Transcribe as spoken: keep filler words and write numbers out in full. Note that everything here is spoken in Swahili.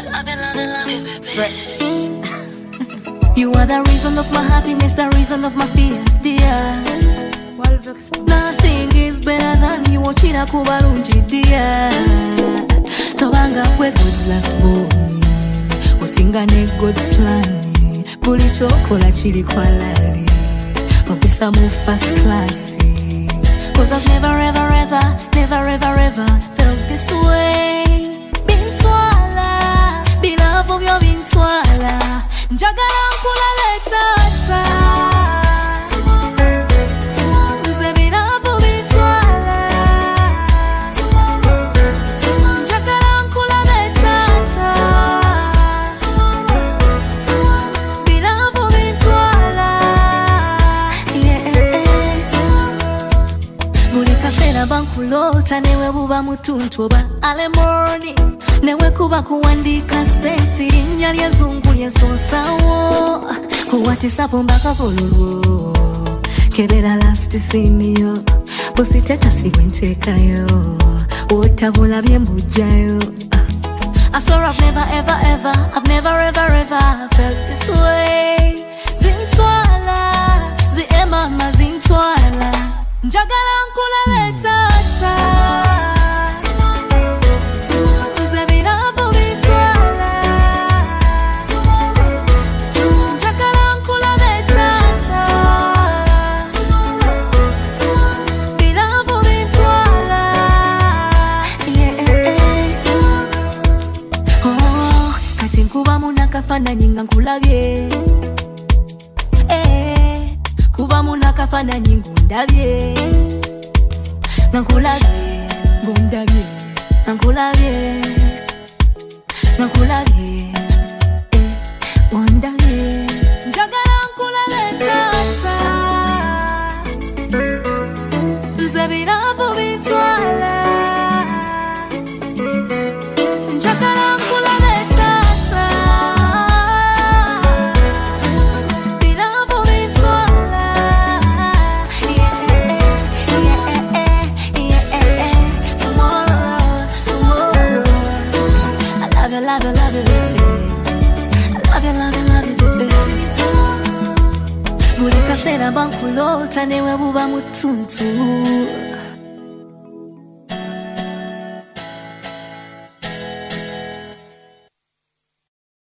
Fresh. You are the reason of my happiness, the reason of my fears, dear. Nothing is better than you ochira kubalungi, dear. Tobanga kwe God's last born, osinga ne God's plan. Buli chokola chili kwa lali, opisa mu first class. Cause I've never ever ever, never ever ever felt this way. Bintwala, beloved of your bintwala. Njagala nkula letata. Nze beloved bintwala. Njagala nkula letata. Beloved bintwala. Yeah. Buli kaseera bankulota newe buba mutuntu oba alemorni. Newe kuba kuwandika sensi linnya lyezungu lyesosawo kuwatisa pombaka kolulwo kebera last senior busiteta sigwentekayo otabula byembujjayo. I swear I've never ever ever I've never ever ever felt this way. Zintwala zi emama zintwala njagala nkula letata. Kafana nyinga nkulabye, eh, kuba muna kafana nyinga ndabye, nkulabye, ngundabye, nkulabye, nkulabye, eh, ngundabye, njagala nkulabye tata, nze biravu bintwala, njagala nkulabye. I love you, love you, baby. I love you, love you, love you, baby. Buli kaseera bankulota newe buba mutuntu.